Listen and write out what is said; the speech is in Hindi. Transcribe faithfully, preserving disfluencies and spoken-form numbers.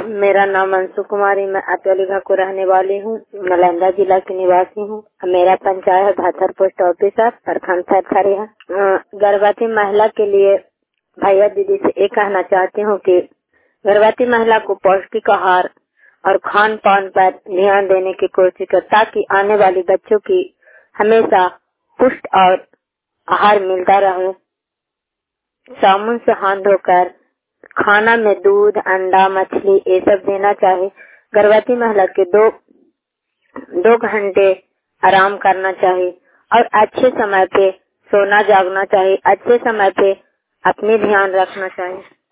मेरा नाम अंशु कुमारी, मैं अतौलीघा को रहने वाली हूँ, नालंदा जिला की निवासी हूँ। मेरा पंचायत है भाथर पोस्ट ऑफिसर, प्रखंड थरथरी है। गर्भवती महिला के लिए भैया दीदी से ये कहना चाहती हूँ कि गर्भवती महिला को पौष्टिक आहार और खान पान पर ध्यान देने की कोशिश कर, ताकि आने वाली बच्चों की हमेशा पुष्ट और आहार मिलता रहे। साबुन से हाथ धोकर खाना में दूध, अंडा, मछली ये सब देना चाहिए। गर्भवती महिला के दो दो घंटे आराम करना चाहिए और अच्छे समय पे सोना जागना चाहिए। अच्छे समय पे अपनी ध्यान रखना चाहिए।